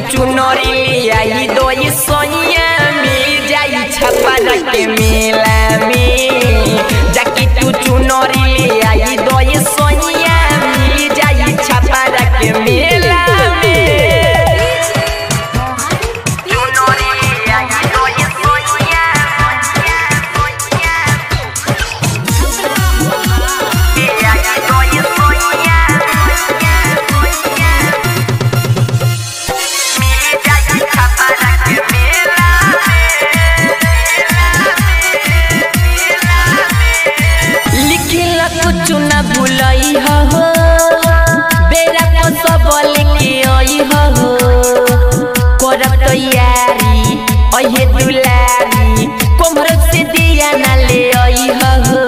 चुनरी ले आई दोई सोनिया मिल जाई छपरा के मेला में। जाके तू चुनरी ले आई दोई सोनिया मिल जाई छपरा के मेला में। कुछ न भूलई हो बेरा को सब लेके आई हो करब तैयारी अहे दुलारी कोमर से दिया न ले आई हो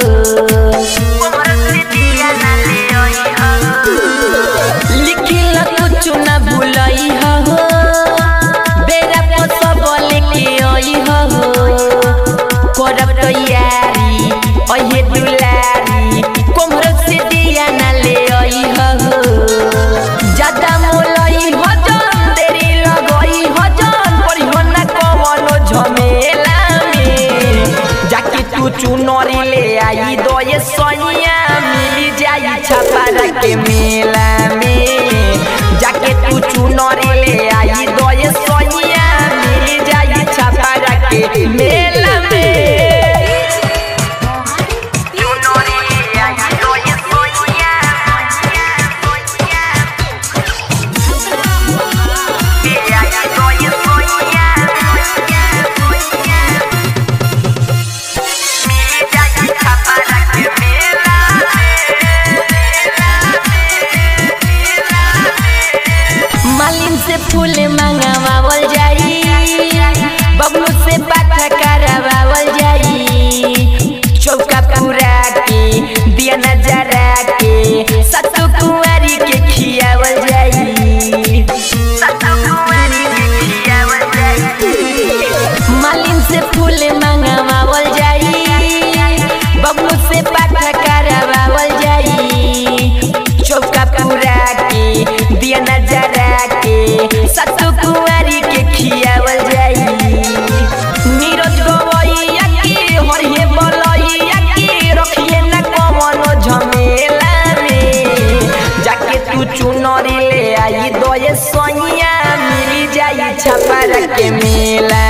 लिखिल कुछ न भूलई हो बेरा को सब लेके आई हो करब तैयारी अहे दुलारी कोमर से दिया न ले आई हो ज्यादा मोलई हजन देरी लगई हजन पड़ी हो न कवनो झमेला में। जाके तू चुनरी ले आई दोए सोनिया मिल जाई छपरा के मेला में। जाके तू चुनरी ले आई दोए सोनिया मिल जाई छपरा के मेला में। मालिन से फूल मंगवावल जाई बबलू से बात करवावल जाई चौका पूरा के दिया नजरा के सतु कुंवारी के खियावल जाई। मालिन से फूल मंगवावल जाई बबलू से बात करवावल जाई चौका पूरा के दिया नजरा सतु कुंवारी के खियावल जाई। नीरज गवैया के हरिये बलैया के रखिए न कवनो झमेला में। जाके तू चुनरी ले आई दोए सोनिया मिल जाई छपरा के मेला